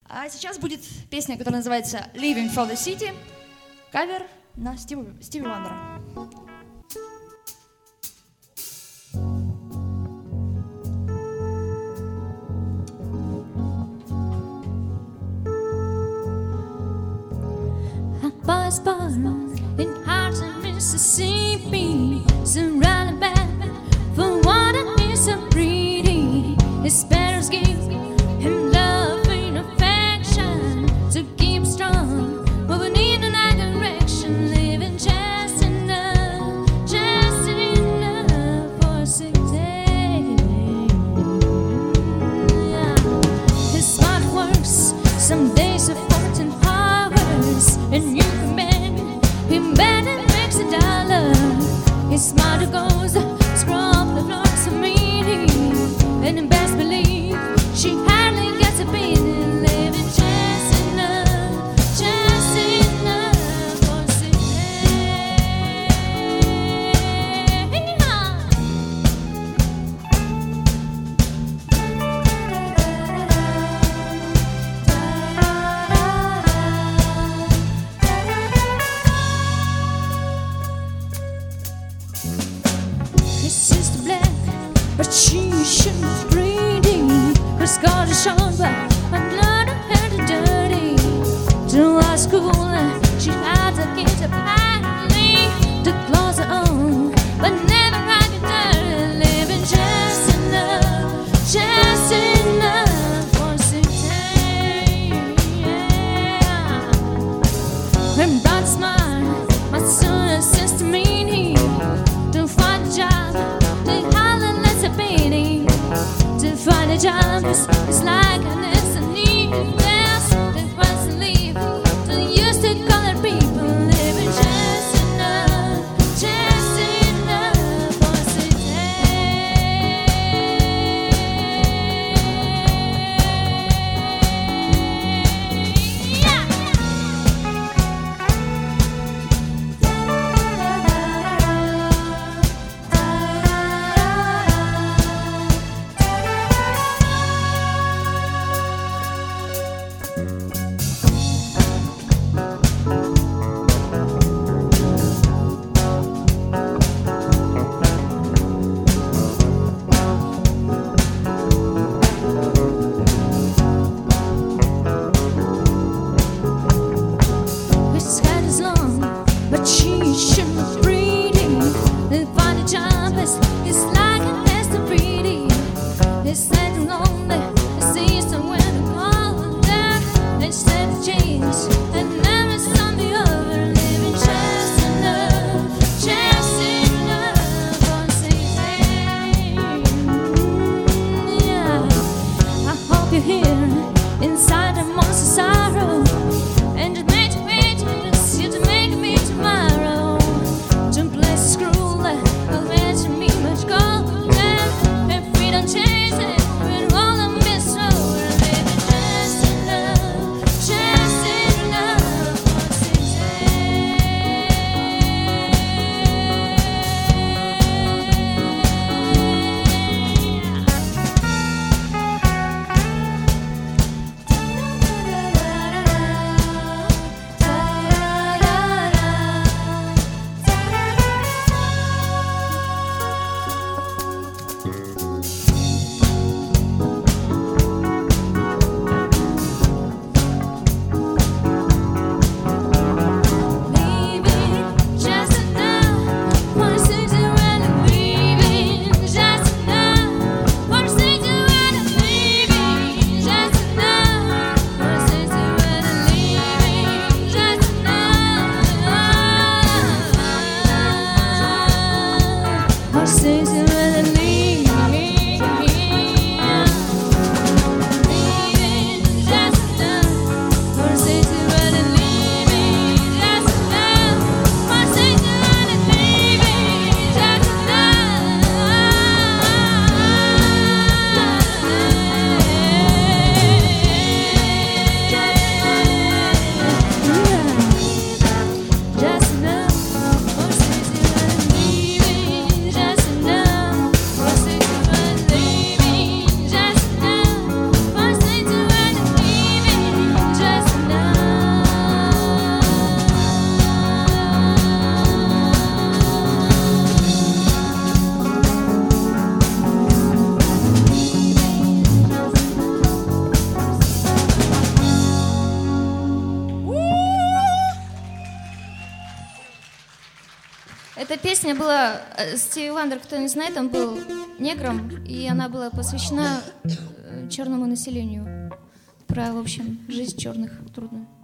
А сейчас будет песня, которая называется «Living for the City», кавер на Стиви Вандера. In hearts of Mississippi, surrounded by for water is so pretty. His parents give him love and affection to keep strong, moving in another direction, living just enough for 6 days. His smart works some days of 14 hours, and you can bet him better makes $1. His smart goes scrub the floors of meeting, and in best believe she hardly gets a beat, living just enough for 6 His sister black, but she shouldn't pretty. Her scarlet is short, but her blood had her dirty. To high school, she had to get a badly to close her own, but never had it dirty. Living just enough for 6 days. Her bright smile, my son says to me, to find a job, to holler less a pity. To find a job is like an instant need. There's was to leave, to used to colored people, living just enough for 6 His head is long, but she shouldn't breeding. They find a job is like an extra pretty. They said lonely, they see somewhere to call there. They say Эта песня была, Стиви Вандер, кто не знает, он был негром, и она была посвящена черному населению. Про, в общем, жизнь черных трудную.